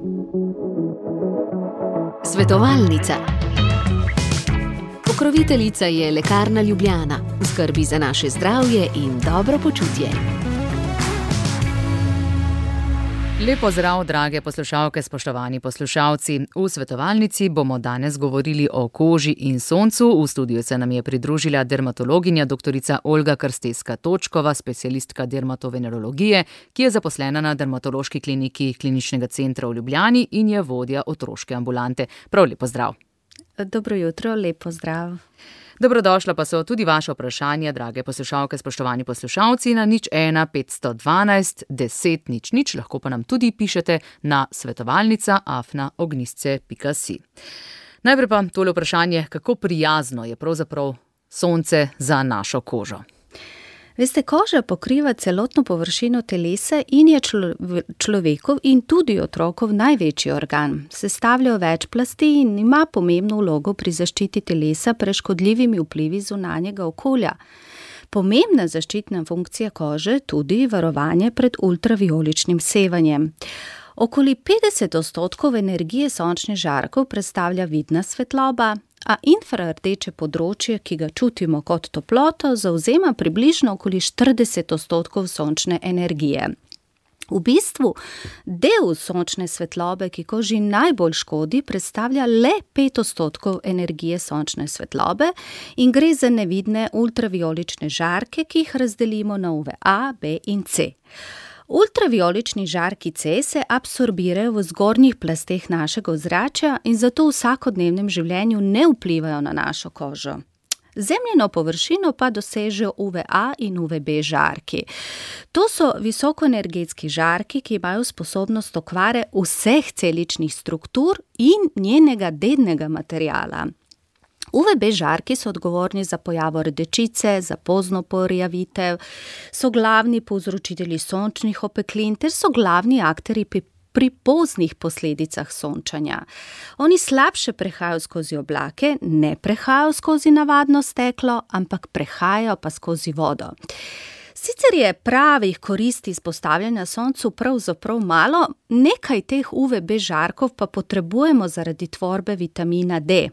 Svetovalnica. Pokroviteljica je Lekarna Ljubljana, v skrbi za naše zdravje in dobro počutje. Lep pozdrav, drage poslušalke, spoštovani poslušalci. V svetovalnici bomo danes govorili o koži in soncu. V studiu se nam je pridružila dermatologinja doktorica Olga Krsteska-Točkova, specialistka dermatovenerologije, ki je zaposlena na Dermatološki kliniki Kliničnega centra v Ljubljani in je vodja otroške ambulante. Prav lep pozdrav. Dobro jutro, lep pozdrav. Dobrodošla pa so tudi vaše vprašanja, drage poslušalke, spoštovani poslušalci, na 01 512 10 00, lahko pa nam tudi pišete na svetovalnica@ognistce.si. Najprej pa tole vprašanje, kako prijazno je pravzaprav sonce za našo kožo? Veste, koža pokriva celotno površino telesa in je človekov in tudi otrokov največji organ. Sestavljajo več plasti in ima pomembno vlogo pri zaščiti telesa pred škodljivimi vplivi zunanjega okolja. Pomembna zaščitna funkcija kože tudi varovanje pred ultravijoličnim sevanjem. Okoli 50% energije sončnih žarkov predstavlja vidna svetloba, a infrardeče področje, ki ga čutimo kot toploto, zavzema približno okoli 40% sončne energije. V bistvu del sončne svetlobe, ki koži najbolj škodi, predstavlja le 5% energije sončne svetlobe in gre za nevidne ultravijolične žarke, ki jih razdelimo na UV A, B in C. Ultravijolični žarki C se absorbirajo v zgornjih plasteh našega ozračja in zato v vsakodnevnem življenju ne vplivajo na našo kožo. Zemljino površino pa dosežejo UV A in UV B žarki. To so visokoenergetski žarki, ki imajo sposobnost okvare vseh celičnih struktur in njenega dednega materiala. UVB žarki so odgovorni za pojavo rdečice, za pozno porjavitev, so glavni povzročitelji sončnih opeklin ter so glavni akterji pri poznih posledicah sončanja. Oni slabše prehajajo skozi oblake, ne prehajajo skozi navadno steklo, ampak prehajajo pa skozi vodo. Sicer je pravih koristi izpostavljanja soncu pravzaprav malo, nekaj teh UVB žarkov pa potrebujemo zaradi tvorbe vitamina D.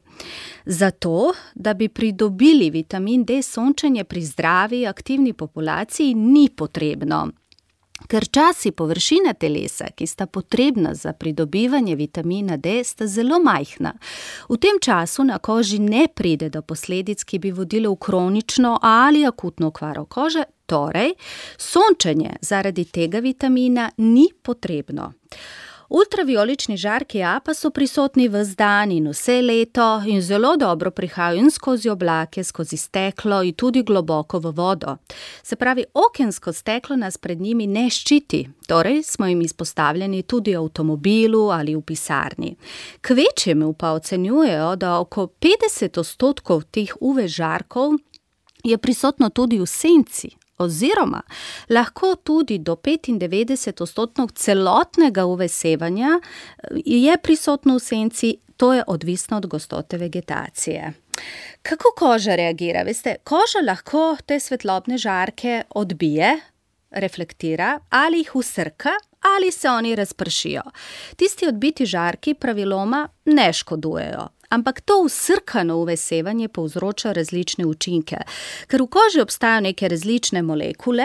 Zato, da bi pridobili vitamin D, sončenje pri zdravi, aktivni populaciji ni potrebno. Ker časi površine telesa, ki sta potrebna za pridobivanje vitamina D, sta zelo majhna. V tem času na koži ne pride do posledic, ki bi vodile v kronično ali akutno okvaro kože, torej sončenje zaradi tega vitamina ni potrebno. Ultravijolični žarki A pa so prisotni ves dan in vse leto in zelo dobro prihajajo in skozi oblake, skozi steklo in tudi globoko v vodo. Se pravi, okensko steklo nas pred njimi ne ščiti, torej smo jim izpostavljeni tudi v avtomobilu ali v pisarni. Kvečjemu pa ocenjujejo, da oko 50% teh UV žarkov je prisotno tudi v senci, oziroma lahko tudi do 95% celotnega UV sevanja je prisotno v senci, to je odvisno od gostote vegetacije. Kako koža reagira? Veste, koža lahko te svetlobne žarke odbije, reflektira ali jih usrka ali se oni razpršijo. Tisti odbiti žarki praviloma ne škodujejo. Ampak to usrkano UV sevanje povzroča različne učinke, ker v koži obstajajo neke različne molekule,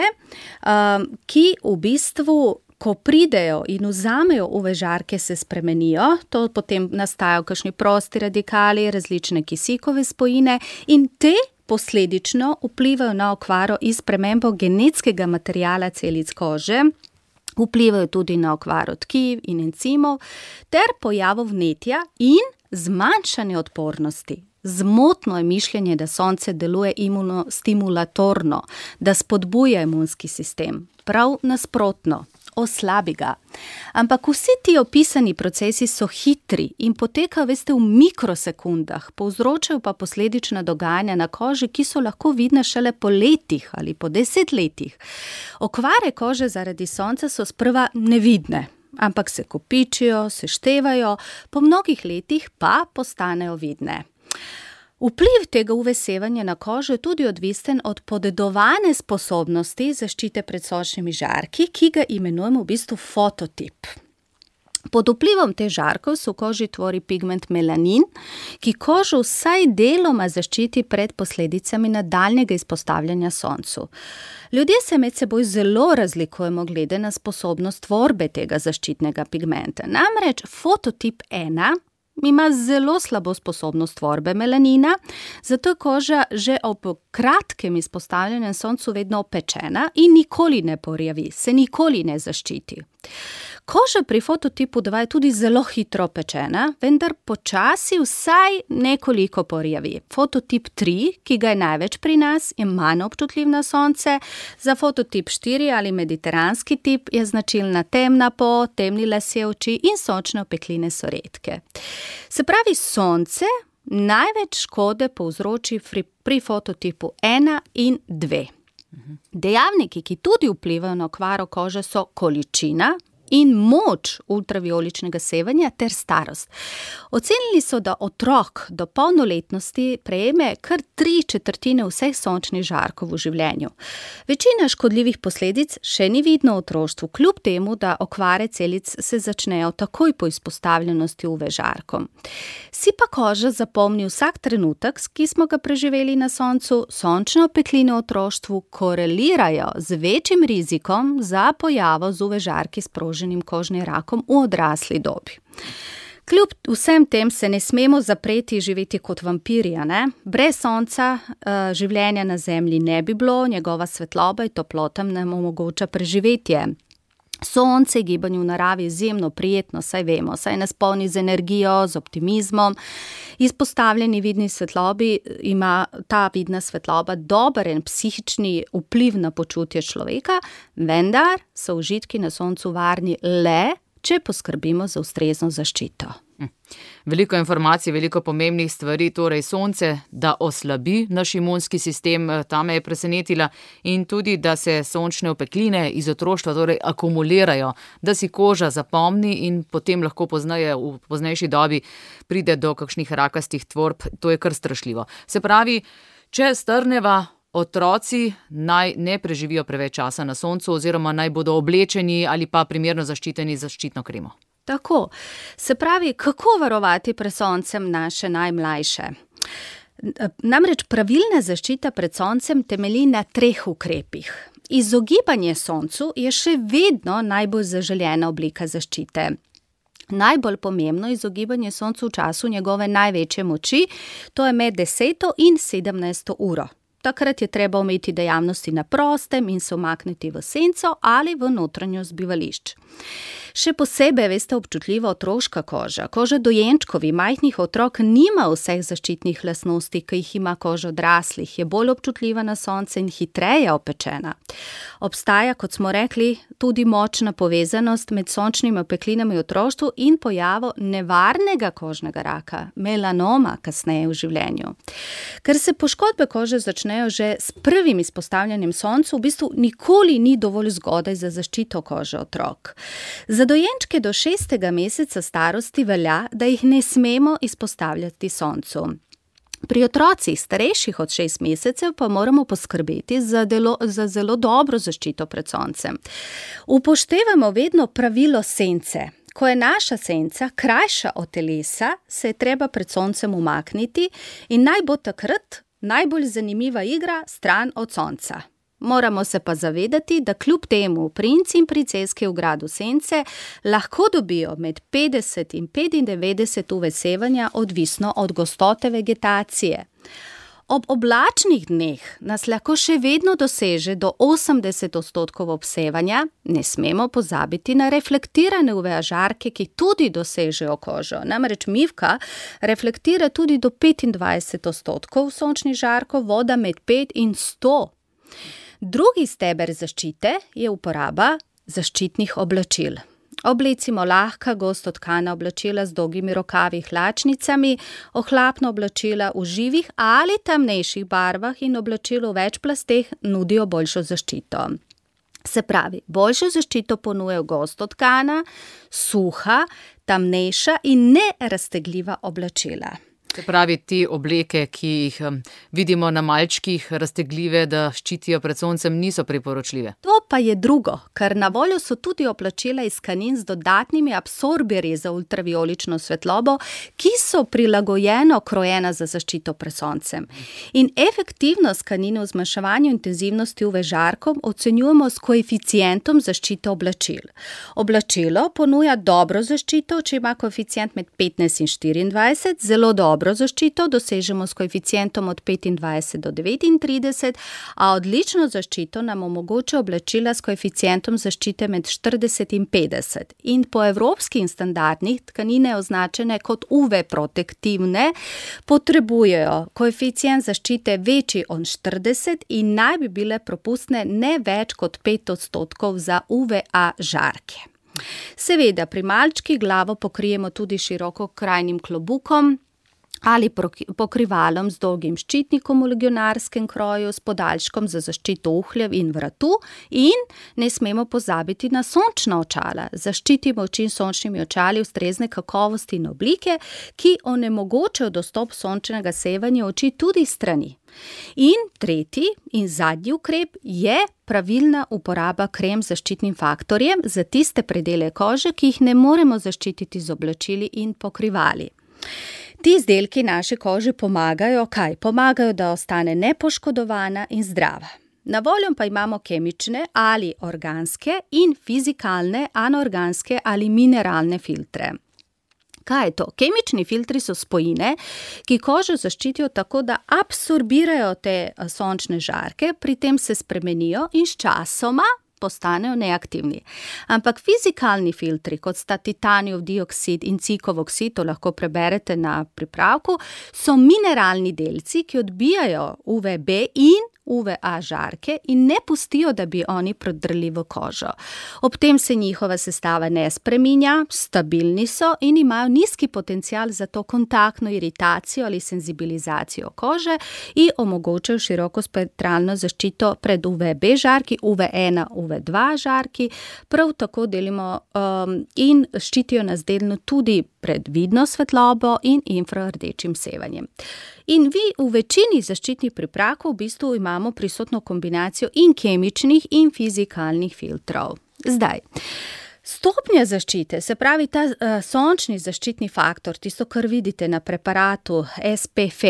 ki v bistvu, ko pridejo in vzamejo UV žarke, se spremenijo, to potem nastajajo kakšni prosti radikali, različne kisikove spojine in te posledično vplivajo na okvaro in spremembo genetskega materiala celic kože, vplivajo tudi na okvaro tkiv in encimov ter pojavo vnetja in zmanjšanje odpornosti. Zmotno je mišljenje, da sonce deluje imunostimulatorno, da spodbuja imunski sistem. Prav nasprotno, oslabi ga. Ampak vsi ti opisani procesi so hitri in potekajo, veste, v mikrosekundah, povzročajo pa posledična dogajanja na koži, ki so lahko vidne šele po letih ali po 10 letih. Okvare kože zaradi sonca so sprva nevidne, ampak se kopičijo, se števajo, po mnogih letih pa postanejo vidne. Vpliv tega UV sevanja na kožo je tudi odvisen od podedovane sposobnosti zaščite pred sončnimi žarki, ki ga imenujemo v bistvu fototip. Pod vplivom teh žarkov se v koži tvori pigment melanin, ki kožo vsaj deloma zaščiti pred posledicami nadaljnjega izpostavljanja soncu. Ljudje se med seboj zelo razlikujemo glede na sposobnost tvorbe tega zaščitnega pigmenta. Namreč fototip 1 ima zelo slabo sposobnost tvorbe melanina, zato je koža že ob kratkem izpostavljanju soncu vedno opečena in nikoli ne porjavi, se nikoli ne zaščiti. Koža pri fototipu 2 je tudi zelo hitro opečena, vendar počasi vsaj nekoliko porjavi. Fototip 3, ki ga je največ pri nas, je manj občutljiv na sonce. Za fototip 4 ali mediteranski tip je značilna temna pot, temni lasje, oči in sončne opekline so redke. Se pravi, sonce največ škode povzroči pri fototipu 1 in 2. Dejavniki, ki tudi vplivajo na okvaro kože, so količina in moč ultravioličnega sevanja ter starost. Ocenili so, da otrok do polnoletnosti prejme kar 3/4 vseh sončnih žarkov v življenju. Večina škodljivih posledic še ni vidno v otroštvu, kljub temu, da okvare celic se začnejo takoj po izpostavljenosti UV žarkom. Si pa koža zapomni vsak trenutek, ki smo ga preživeli na soncu, sončne opekline v otroštvu korelirajo z večjim rizikom za pojavo z UV žarki sproženim kožnim rakom v odrasli dobi. Kljub vsem tem se ne smemo zapreti živeti kot vampirja, ne? Brez sonca življenja na zemlji ne bi bilo, njegova svetloba in toplota nam omogoča preživetje. Sonce, gibanje v naravi je izjemno prijetno, saj vemo, saj nas polni z energijo, z optimizmom. Izpostavljeni vidni svetlobi ima ta vidna svetloba dober psihični vpliv na počutje človeka, vendar so užitki na soncu varni le, če poskrbimo za ustrezno zaščito. Veliko informacij, veliko pomembnih stvari, torej sonce, da oslabi naš imunski sistem, ta me je presenetila, in tudi, da se sončne opekline iz otroštva torej akumulirajo, da si koža zapomni in potem lahko pozneje, v poznejši dobi pride do kakšnih rakastih tvorb, to je kar strašljivo. Se pravi, če strneva, otroci naj ne preživijo preveč časa na soncu oziroma naj bodo oblečeni ali pa primerno zaščiteni z zaščitno kremo. Tako, se pravi, kako varovati pred soncem naše najmlajše? Namreč pravilna zaščita pred soncem temelji na 3 ukrepih. Izogibanje soncu je še vedno najbolj zaželena oblika zaščite. Najbolj pomembno izogibanje soncu v času njegove največje moči, to je med 10. in 17. uro. Takrat je treba omejiti dejavnosti na prostem in se umakniti v senco ali v notranjost bivališč. Še posebej, veste, občutljiva otroška koža. Koža dojenčkovi, majhnih otrok nima vseh zaščitnih lastnosti, ki jih ima koža odraslih, je bolj občutljiva na sonce in hitreje opečena. Obstaja, kot smo rekli, tudi močna povezanost med sončnimi opeklinami v otroštvu in pojavo nevarnega kožnega raka, melanoma, kasneje v življenju. Ker se poškodbe kože začnejo že s prvim izpostavljanjem soncu, v bistvu nikoli ni dovolj zgodaj za zaščito kože otrok. Za dojenčke do 6. meseca starosti velja, da jih ne smemo izpostavljati soncu. Pri otrocih starejših od 6 mesecev pa moramo poskrbeti za zelo dobro zaščito pred soncem. Upoštevamo vedno pravilo sence. Ko je naša senca krajša od telesa, se je treba pred soncem umakniti in naj bo takrat najbolj zanimiva igra stran od sonca. Moramo se pa zavedati, da kljub temu princi in princeske v gradu sence lahko dobijo med 50 in 95 UV sevanja, odvisno od gostote vegetacije. Ob oblačnih dneh nas lahko še vedno doseže do 80% obsevanja, ne smemo pozabiti na reflektirane UV žarke, ki tudi dosežejo kožo. Namreč mivka reflektira tudi do 25% sončnih žarkov, voda med 5 in 100. Drugi steber zaščite je uporaba zaščitnih oblačil. Oblecimo lahka, gosto tkana oblačila z dolgimi rokavi, hlačnicami, ohlapna oblačila v živih ali temnejših barvah in oblačilo v več plasteh nudijo boljšo zaščito. Se pravi, boljšo zaščito ponujajo gosto tkana, suha, temnejša in neraztegljiva oblačila. Se pravi, ti obleke, ki jih vidimo na malčkih, raztegljive, da ščitijo pred soncem, niso priporočljive. To pa je drugo, ker na voljo so tudi oblačila iz tkanin z dodatnimi absorberji za ultraviolično svetlobo, ki so prilagojeno krojena za zaščito pred soncem. In efektivnost tkanin v zmanjševanju intenzivnosti UV žarkov ocenjujemo s koeficientom zaščite oblačil. Oblačilo ponuja dobro zaščito, če ima koeficient med 15 in 24, zelo dobro zaščito dosežemo s koeficientom od 25 do 39, a odlično zaščito nam omogoča oblačila s koeficientom zaščite med 40 in 50. In po evropskih standardih tkanine označene kot UV protektivne potrebujejo koeficient zaščite večji od 40 in naj bi bile propustne ne več kot 5% za UVA žarke. Seveda, pri malčkih glavo pokrijemo tudi širokokrajnim klobukom ali pokrivalom z dolgim ščitnikom v legionarskem kroju s podaljškom za zaščito uhljev in vratu in ne smemo pozabiti na sončna očala. Zaščitimo oči s sončnimi očali ustrezne kakovosti in oblike, ki onemogočajo dostop sončnega sevanja oči tudi strani. In tretji in zadnji ukrep je pravilna uporaba krem z zaščitnim faktorjem za tiste predele kože, ki jih ne moremo zaščititi z oblačili in pokrivali. Ti izdelki naši koži pomagajo, kaj? Pomagajo, da ostane nepoškodovana in zdrava. Na voljo pa imamo kemične ali organske in fizikalne, anorganske ali mineralne filtre. Kaj je to? Kemični filtri so spojine, ki kožo zaščitijo tako, da absorbirajo te sončne žarke, pri tem se spremenijo in sčasoma postanejo neaktivni. Ampak fizikalni filtri, kot sta titanijev dioksid in cinkov oksid, to lahko preberete na pripravku, so mineralni delci, ki odbijajo UVB in UVA žarke in ne pustijo, da bi oni prodrli v kožo. Ob tem se njihova sestava ne spreminja, stabilni so in imajo nizki potencial za to kontaktno iritacijo ali senzibilizacijo kože in omogočajo širokospektralno zaščito pred UVB žarki, UV1, UV2 žarki, prav tako delimo in ščitijo nas delno tudi pred vidno svetlobo in infrardečim sevanjem. In vi v večini zaščitnih pripravkov v bistvu imamo prisotno kombinacijo in kemičnih in fizikalnih filtrov. Zdaj, stopnja zaščite, se pravi ta sončni zaščitni faktor, tisto, kar vidite na preparatu SPF.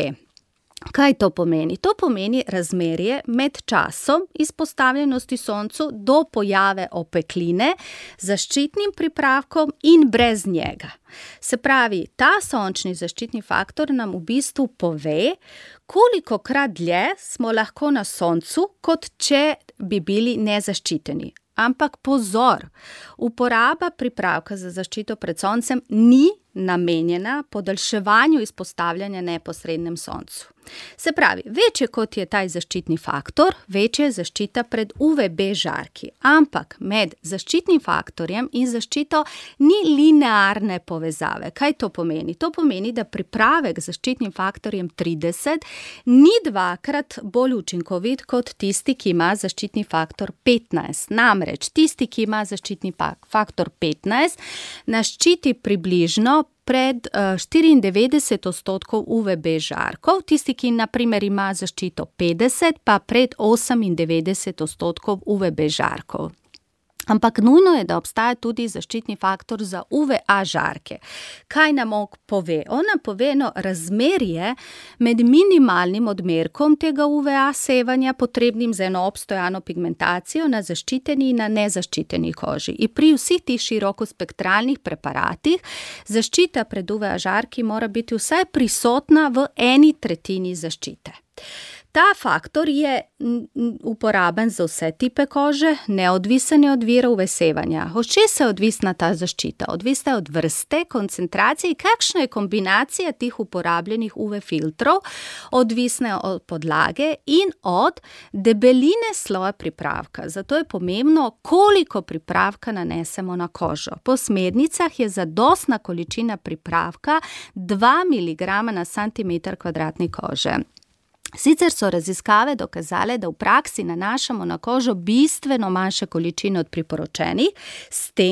Kaj to pomeni? To pomeni razmerje med časom izpostavljenosti soncu do pojave opekline, zaščitnim pripravkom in brez njega. Se pravi, ta sončni zaščitni faktor nam v bistvu pove, kolikokrat dlje smo lahko na soncu, kot če bi bili nezaščiteni. Ampak pozor, uporaba pripravka za zaščito pred soncem ni namenjena podaljševanju izpostavljanja neposrednem soncu. Se pravi, večje kot je ta zaščitni faktor, večja je zaščita pred UVB žarki. Ampak med zaščitnim faktorjem in zaščito ni linearne povezave. Kaj to pomeni? To pomeni, da pripravek z zaščitnim faktorjem 30 ni dvakrat bolj učinkovit kot tisti, ki ima zaščitni faktor 15. Namreč, tisti, ki ima zaščitni faktor 15, nas ščiti približno pred 94% UVB žarkov, tisti, ki na primer ima zaščito 50, pa pred 98% UVB žarkov. Ampak nujno je, da obstaja tudi zaščitni faktor za UVA žarke. Kaj nam pove? On nam pove razmerje med minimalnim odmerkom tega UVA sevanja, potrebnim za eno obstojano pigmentacijo na zaščiteni in na nezaščiteni koži. In pri vseh tih širokospektralnih preparatih zaščita pred UVA žarki mora biti vsaj prisotna v 1/3 zaščite. Ta faktor je uporaben za vse tipe kože, neodvisen je od vira UV sevanja. Od česa je odvisna ta zaščita? Odvisna je od vrste, koncentracije, kakšna je kombinacija teh uporabljenih UV filtrov, odvisna je od podlage in od debeline sloja pripravka. Zato je pomembno, koliko pripravka nanesemo na kožo. Po smernicah je zadostna količina pripravka 2 mg na centimeter kvadratni kože. Sicer so raziskave dokazale, da v praksi nanašamo na kožo bistveno manjše količine od priporočenih, s tem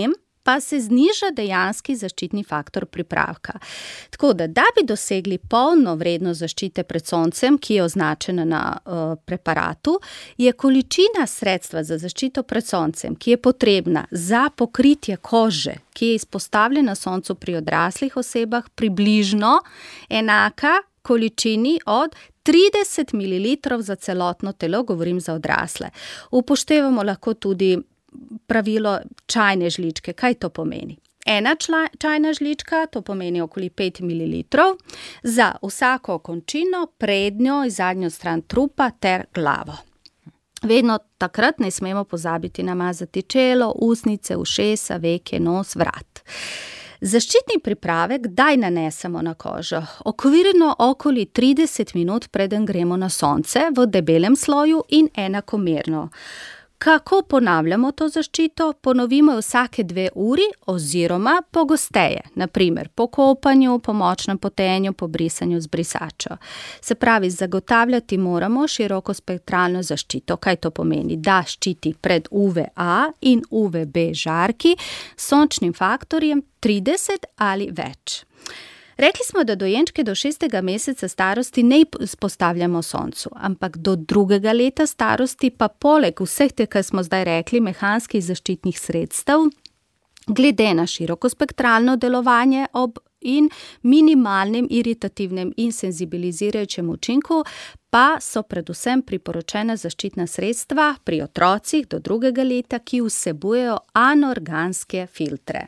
pa se zniža dejanski zaščitni faktor pripravka. Tako da bi dosegli polno vrednost zaščite pred soncem, ki je označena na preparatu, je količina sredstva za zaščito pred soncem, ki je potrebna za pokritje kože, ki je izpostavljena soncu pri odraslih osebah, približno enaka količini od 30 ml za celotno telo, govorim za odrasle. Upoštevamo lahko tudi pravilo čajne žličke. Kaj to pomeni? Ena čajna žlička, to pomeni okoli 5 ml, za vsako končino, prednjo in zadnjo stran trupa ter glavo. Vedno takrat ne smemo pozabiti namazati čelo, usnice, ušesa, veke, nos, vrat. Zaščitni pripravek kdaj nanesemo na kožo? Okvirno okoli 30 minut preden gremo na sonce v debelem sloju in enakomerno. Kako ponavljamo to zaščito? Ponovimo vsake 2 uri oziroma pogosteje, naprimer po kopanju, po močnem potenju, po brisanju z brisačo. Se pravi, zagotavljati moramo širokospektralno zaščito. Kaj to pomeni? Da ščiti pred UVA in UVB žarki s sončnim faktorjem 30 ali več. Rekli smo, da dojenčke do 6. meseca starosti ne izpostavljamo soncu, ampak do 2. leta starosti pa poleg vseh teh, kar smo zdaj rekli, mehanskih zaščitnih sredstev, glede na širokospektralno delovanje in minimalnem iritativnem in senzibilizirajočem učinku, pa so predvsem priporočena zaščitna sredstva pri otrocih do 2. leta, ki vsebujejo anorganske filtre.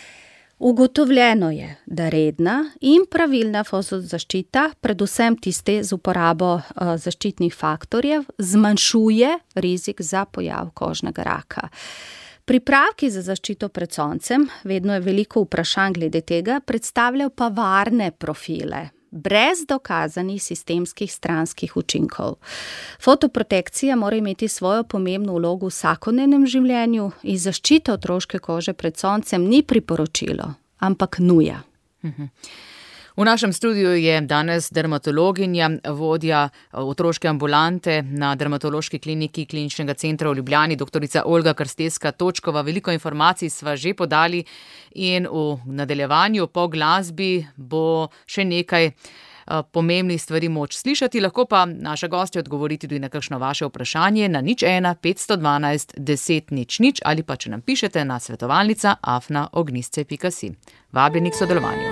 Ugotovljeno je, da redna in pravilna fotozaščita, predvsem tiste z uporabo zaščitnih faktorjev, zmanjšuje rizik za pojav kožnega raka. Pripravki za zaščito pred soncem, vedno je veliko vprašanj glede tega, predstavljajo pa varne profile, brez dokazanih sistemskih stranskih učinkov. Fotoprotekcija mora imeti svojo pomembno vlogo v vsakodnevnem življenju in zaščita otroške kože pred soncem ni priporočilo, ampak nuja. V našem studiu je danes dermatologinja, vodja otroške ambulante na Dermatološki kliniki Kliničnega centra v Ljubljani, doktorica Olga Krsteska-Točkova. Veliko informacij sva že podali in v nadaljevanju po glasbi bo še nekaj pomembnih stvari moč slišati. Lahko pa naša gostja odgovori tudi na kakšno vaše vprašanje na 01 512 10 00 ali pa če nam pišete na svetovalnica@ognisce.si. Vabljeni k sodelovanju.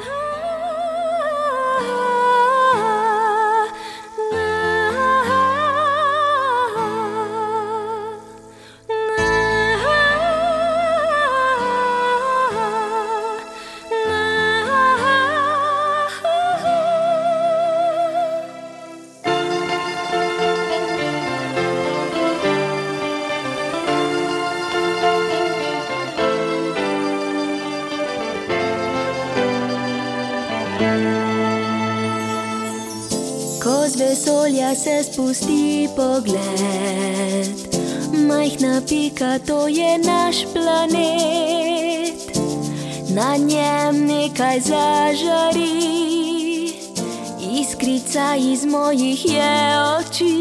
Z vesolja se spusti pogled, majhna pika, to je naš planet. Na njem nekaj zažari, iskrica iz mojih je oči.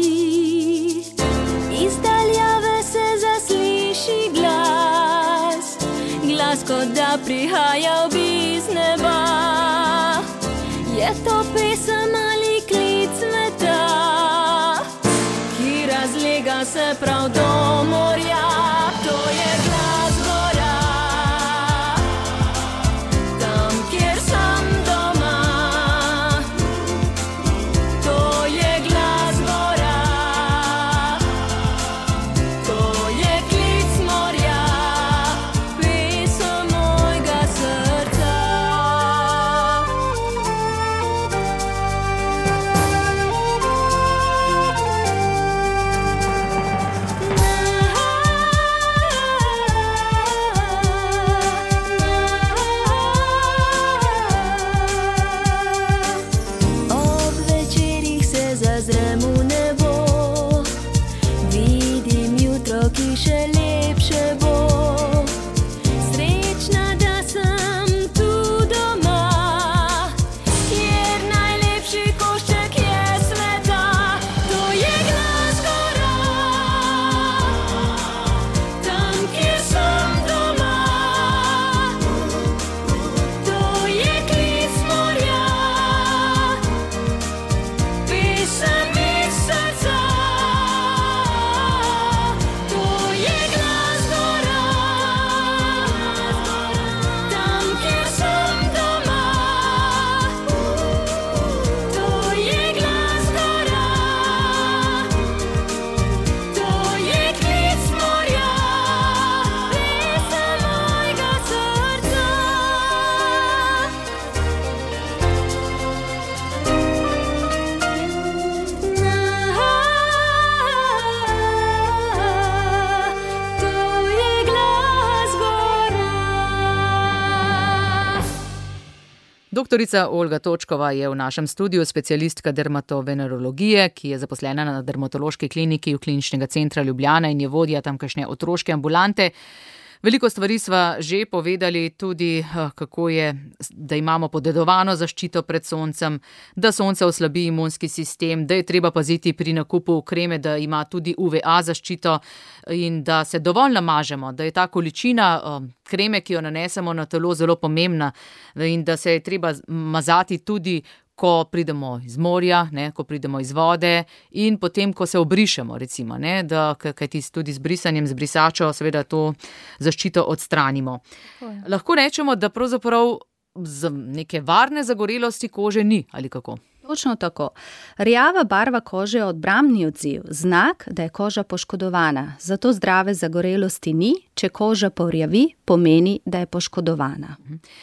Iz daljave se zasliši glas, glas kot da prihaja bi z neba. Je to pesem ali klic sveta, ki razlega se prav do morja. To je glas gora, tam kjer sem doma. To je glas gora, to je klic morja, pesem mojega srca. Doktorica Olga Točkova je v našem studiu, specialistka dermatovenerologije, ki je zaposlena na dermatološki kliniki v Kliničnega centra Ljubljana in je vodja tamkajšnje otroške ambulante. Veliko stvari sva že povedali, tudi kako je, da imamo podedovano zaščito pred soncem, da sonce oslabi imunski sistem, da je treba paziti pri nakupu kreme, da ima tudi UVA zaščito in da se dovolj namažemo, da je ta količina kreme, ki jo nanesemo na telo, zelo pomembna in da se je treba mazati tudi, ko pridemo iz morja, ko pridemo iz vode in potem, ko se obrišemo, recimo, kajti tudi z brisanjem, z brisačo, seveda to zaščito odstranimo. Lahko rečemo, da pravzaprav neke varne zagorelosti kože ni, ali kako? Točno tako. Rjava barva kože je obrambni odziv, znak, da je koža poškodovana. Zato zdrave zagorelosti ni, če koža porjavi, pomeni, da je poškodovana.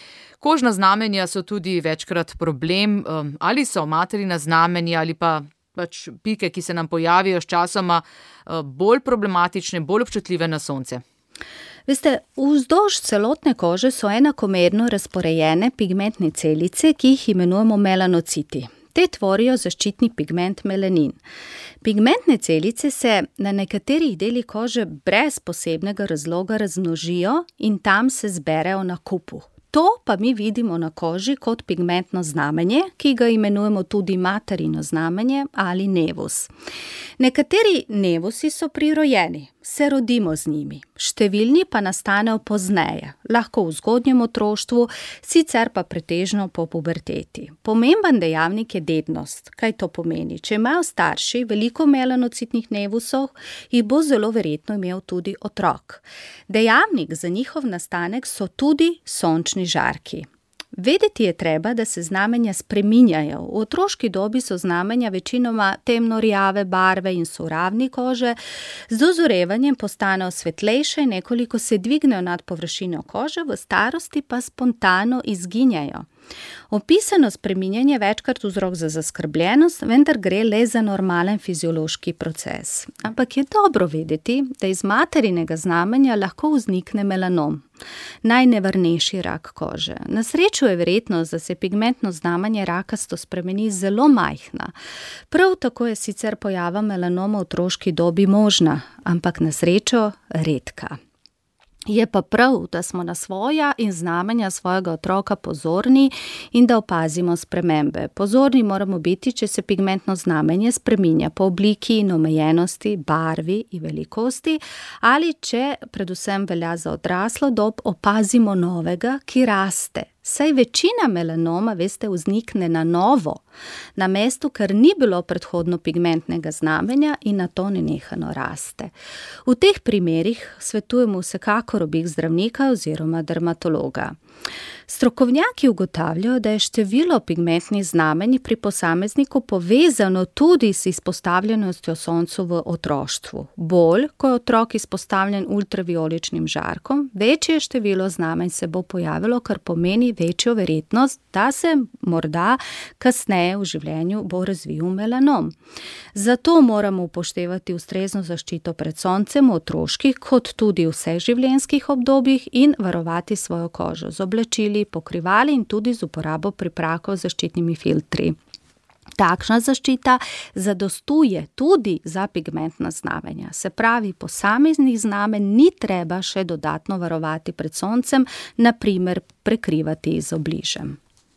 Kožna znamenja so tudi večkrat problem, ali so materina znamenja ali pa pač pike, ki se nam pojavijo s časoma, bolj problematične, bolj občutljive na sonce. Veste, vzdolž celotne kože so enakomerno razporejene pigmentne celice, ki jih imenujemo melanociti. Te tvorijo zaščitni pigment melanin. Pigmentne celice se na nekaterih delih kože brez posebnega razloga razmnožijo in tam se zberejo na kupu. To pa mi vidimo na koži kot pigmentno znamenje, ki ga imenujemo tudi materino znamenje ali nevus. Nekateri nevusi so prirojeni, se rodimo z njimi, številni pa nastanejo pozneje, lahko v zgodnjem otroštvu, sicer pa pretežno po puberteti. Pomemben dejavnik je dednost. Kaj to pomeni? Če imajo starši veliko melanocitnih nevusov, jih bo zelo verjetno imel tudi otrok. Dejavnik za njihov nastanek so tudi sončni žarki. Vedeti je treba, da se znamenja spreminjajo. V otroški dobi so znamenja večinoma temno-rjave barve in so ravni kože, z dozorevanjem postanejo svetlejše in nekoliko se dvignejo nad površino kože, v starosti pa spontano izginjajo. Opisano spreminjanje je večkrat vzrok za zaskrbljenost, vendar gre le za normalen fiziološki proces. Ampak je dobro vedeti, da iz materinega znamenja lahko vznikne melanom, najnevarnejši rak kože. Na srečo je verjetnost, da se pigmentno znamenje rakasto spremeni, zelo majhna. Prav tako je sicer pojava melanoma v otroški dobi možna, ampak na srečo redka. Je pa prav, da smo na svoja in znamenja svojega otroka pozorni in da opazimo spremembe. Pozorni moramo biti, če se pigmentno znamenje spreminja po obliki in omejenosti, barvi in velikosti, ali če, predvsem velja za odraslo dob, opazimo novega, ki raste. Saj večina melanoma, veste, vznikne na novo, na mestu, ker ni bilo predhodno pigmentnega znamenja in na to nenehano raste. V teh primerih svetujemo vsekakor obisk zdravnika oziroma dermatologa. Strokovnjaki ugotavljajo, da je število pigmentnih znamenj pri posamezniku povezano tudi s izpostavljenostjo soncu v otroštvu. Bolj, ko je otrok izpostavljen ultravioličnim žarkom, večje število znamenj se bo pojavilo, kar pomeni večjo verjetnost, da se morda kasneje v življenju bo razvil melanom. Zato moramo upoštevati ustrezno zaščito pred soncem v otroških, kot tudi v vseh življenjskih obdobjih in varovati svojo kožo z oblačili, pokrivali in tudi z uporabo pripravkov z zaščitnimi filtri. Takšna zaščita zadostuje tudi za pigmentna znamenja. Se pravi, posameznih znamenj ni treba še dodatno varovati pred soncem, na primer prekrivati z obližem.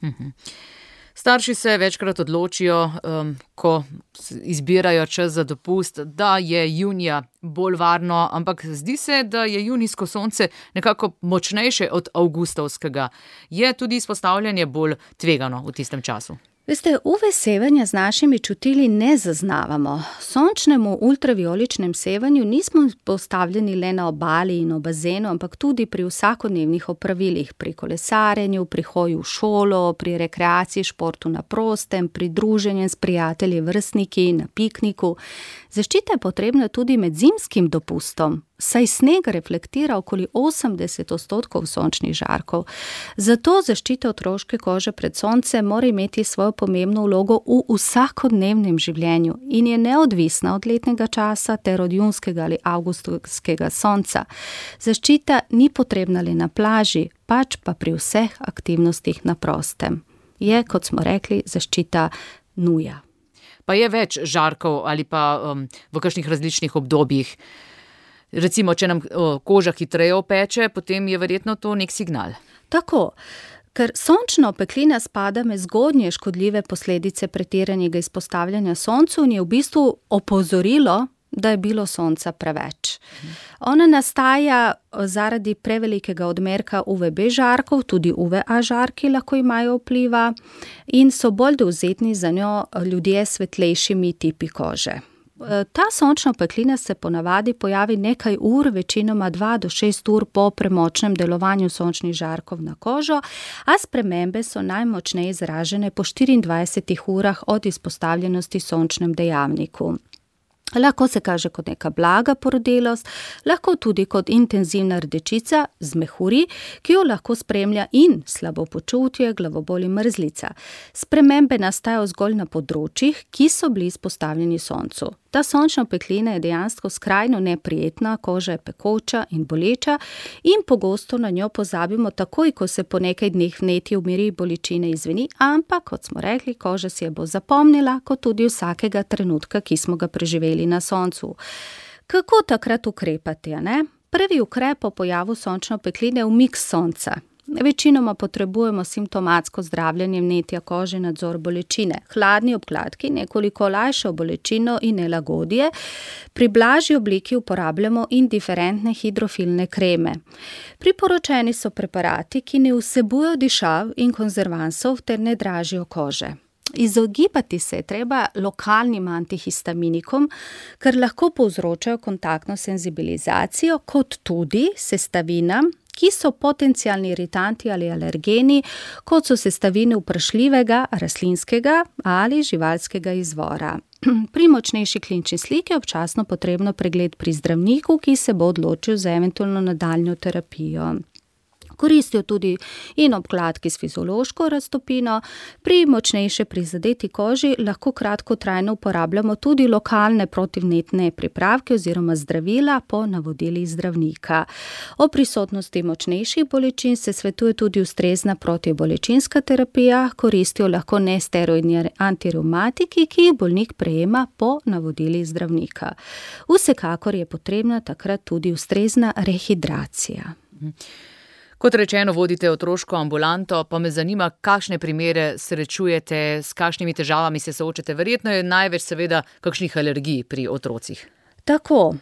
Starši se večkrat odločijo, ko izbirajo čas za dopust, da je junija bolj varno, ampak zdi se, da je junijsko sonce nekako močnejše od avgustovskega. Je tudi izpostavljanje bolj tvegano v tistem času? Veste, UV sevanja z našimi čutili ne zaznavamo. Sončnemu ultravioličnem sevanju nismo postavljeni le na obali in v bazenu, ampak tudi pri vsakodnevnih opravilih, pri kolesarjenju, pri hoju v šolo, pri rekreaciji, športu na prostem, pri druženju s prijatelji, vrstniki, na pikniku. Zaščita je potrebna tudi med zimskim dopustom, saj sneg reflektira okoli 80% sončnih žarkov. Zato zaščita otroške kože pred soncem mora imeti svojo pomembno vlogo v vsakodnevnem življenju in je neodvisna od letnega časa ter od junskega ali avgustovskega sonca. Zaščita ni potrebna le na plaži, pač pa pri vseh aktivnostih na prostem. je, kot smo rekli, zaščita nuja. Pa je več žarkov ali pa v kakšnih različnih obdobjih? Recimo, če nam koža hitreje opeče, potem je verjetno to nek signal. Tako. Ker sončna opeklina spada med zgodnje škodljive posledice pretiranega izpostavljanja soncu in je v bistvu opozorilo, da je bilo sonca preveč. Ona nastaja zaradi prevelikega odmerka UVB žarkov, tudi UVA žarki lahko imajo vpliva in so bolj dovzetni za njo ljudje s svetlejšimi tipi kože. Ta sončna opeklina se ponavadi pojavi nekaj ur, večinoma 2 do 6 ur po premočnem delovanju sončnih žarkov na kožo, a spremembe so najmočneje izražene po 24 urah od izpostavljenosti sončnem dejavniku. Lahko se kaže kot neka blaga porodelost, lahko tudi kot intenzivna rdečica z mehuri, ki jo lahko spremlja in slabo počutje, glavobol in mrzlica. Spremembe nastajajo zgolj na področjih, ki so bili izpostavljeni soncu. Ta sončna opeklina je dejansko skrajno neprijetna, koža je pekoča in boleča in pogosto na njo pozabimo takoj, ko se po nekaj dneh vnetja umiri, bolečine izveni, ampak, kot smo rekli, koža si je bo zapomnila, kot tudi vsakega trenutka, ki smo ga preživeli na soncu. Kako takrat ukrepati, ne? Prvi ukrep po pojavu sončne opekline je umik sonca. Večinoma potrebujemo simptomatsko zdravljenje vnetja kože, nadzor bolečine. Hladni obkladki nekoliko olajšajo bolečino in nelagodje. Pri blažji obliki uporabljamo indiferentne hidrofilne kreme. Priporočeni so preparati, ki ne vsebujejo dišav in konzervansov ter ne dražijo kože. Izogibati se je treba lokalnim antihistaminikom, ker lahko povzročajo kontaktno senzibilizacijo, kot tudi sestavinam, ki so potencialni iritanti ali alergeni, kot so sestavine vprašljivega, rastlinskega ali živalskega izvora. Pri močnejši klinični sliki je občasno potrebno pregled pri zdravniku, ki se bo odločil za eventualno nadaljnjo terapijo. Koristijo tudi in obkladki s fiziološko raztopino. Pri močnejše prizadeti koži lahko kratkotrajno uporabljamo tudi lokalne protivnetne pripravke oziroma zdravila po navodilih zdravnika. O prisotnosti močnejših bolečin se svetuje tudi ustrezna protibolečinska terapija, koristijo lahko nesteroidni antirevmatiki, ki jih bolnik prejema po navodilih zdravnika. Vsekakor je potrebna takrat tudi ustrezna rehidracija. Kot rečeno, vodite otroško ambulanto, pa me zanima, kakšne primere srečujete, s kakšnimi težavami se soočate. Verjetno je največ seveda kakšnih alergij pri otrocih. Tako,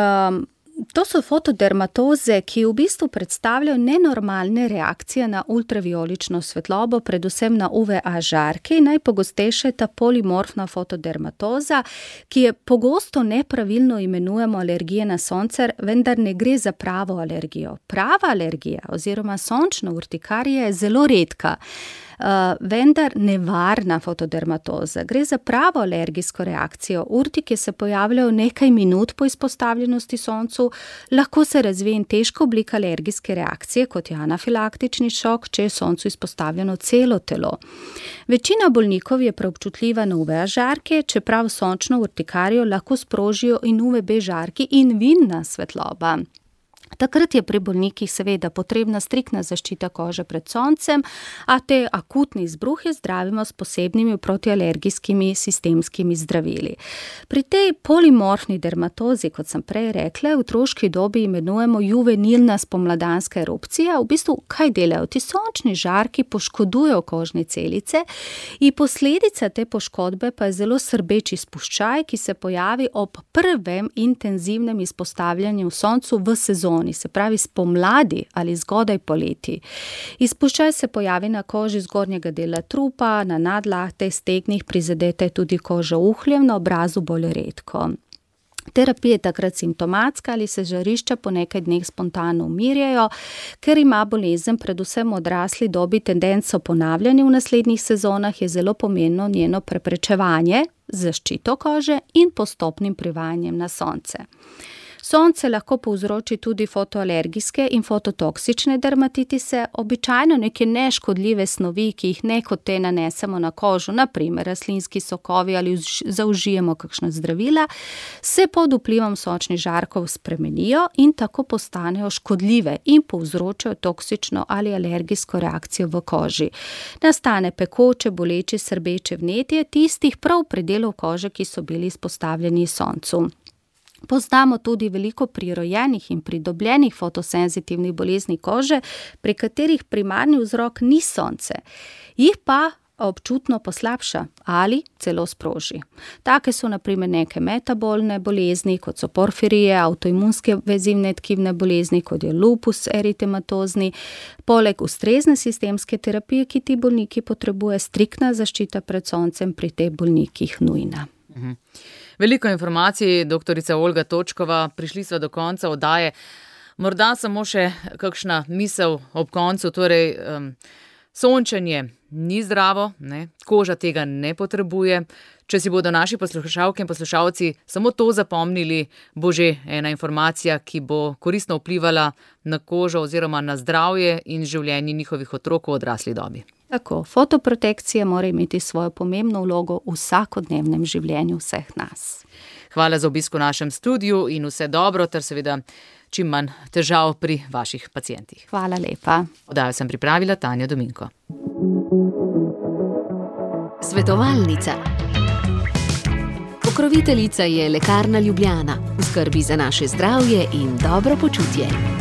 to so fotodermatoze, ki v bistvu predstavljajo nenormalne reakcije na ultravijolično svetlobo, predvsem na UVA žarke. Najpogostejša je ta polimorfna fotodermatoza, ki je pogosto nepravilno imenujemo alergije na sonce, vendar ne gre za pravo alergijo. Prava alergija oziroma sončna urtikarija je zelo redka, vendar nevarna fotodermatoza. Gre za pravo alergijsko reakcijo. Urtike se pojavljajo nekaj minut po izpostavljenosti soncu, lahko se razvije in težka oblika alergijske reakcije, kot je anafilaktični šok, če je soncu izpostavljeno celo telo. Večina bolnikov je preobčutljiva na UV žarke, čeprav sončno urtikarijo lahko sprožijo in UVB žarki in vidna svetloba. Takrat je pri bolnikih seveda potrebna striktna zaščita kože pred soncem, a te akutne izbruhe zdravimo s posebnimi protialergijskimi sistemskimi zdravili. Pri tej polimorfni dermatozi, kot sem prej rekla, v otroški dobi imenujemo juvenilna spomladanska erupcija. V bistvu, kaj delajo? Ti sončni žarki poškodujejo kožne celice in posledica te poškodbe pa je zelo srbeči spuščaj, ki se pojavi ob prvem intenzivnem izpostavljanju soncu v sezoni, se pravi spomladi ali zgodaj poleti. Izpuščaj se pojavi na koži zgornjega dela trupa, na nadlahteh, stegnih, prizadeta je tudi koža uhljev, na obrazu bolj redko. Terapija je takrat simptomatska ali se žarišča po nekaj dneh spontano umirjajo, ker ima bolezen predvsem v odrasli dobi tendenco ponavljanja v naslednjih sezonah, je zelo pomembno njeno preprečevanje, zaščito kože in postopnim privajanjem na sonce. Sonce lahko povzroči tudi fotoalergijske in fototoksične dermatitise, običajno neke neškodljive snovi, ki jih nehote nanesemo na kožo, na primer rastlinski sokovi ali zaužijemo kakšna zdravila, se pod vplivom sončnih žarkov spremenijo in tako postanejo škodljive in povzročajo toksično ali alergijsko reakcijo v koži. Nastane pekoče, boleče, srbeče vnetje tistih prav predelov kože, ki so bili izpostavljeni soncu. Poznamo tudi veliko prirojenih in pridobljenih fotosenzitivnih bolezni kože, pri katerih primarni vzrok ni sonce. Jih pa občutno poslabša ali celo sproži. Take so na primer neke metabolne bolezni, kot so porfirije, avtoimunske vezivne tkivne bolezni, kot je lupus eritematozni. Poleg ustrezne sistemske terapije, ki ti bolniki potrebuje, striktna zaščita pred soncem pri teh bolnikih nujna. Veliko informacij, doktorica Olga Točkova, prišli smo do konca oddaje. Morda samo še kakšna misel ob koncu, torej sončenje ni zdravo, ne? Koža tega ne potrebuje. Če si bodo naši poslušalke in poslušalci samo to zapomnili, bo že ena informacija, ki bo koristno vplivala na kožo oziroma na zdravje in življenje njihovih otrok v odrasli dobi. Tako, fotoprotekcija mora imeti svojo pomembno vlogo v vsakodnevnem življenju vseh nas. Hvala za obisk v našem studiu in vse dobro ter seveda čim manj težav pri vaših pacientih. Hvala lepa. Oddajo sem pripravila Tanja Dominko. Svetovalnica. Pokroviteljica je Lekarna Ljubljana, v skrbi za naše zdravje in dobro počutje.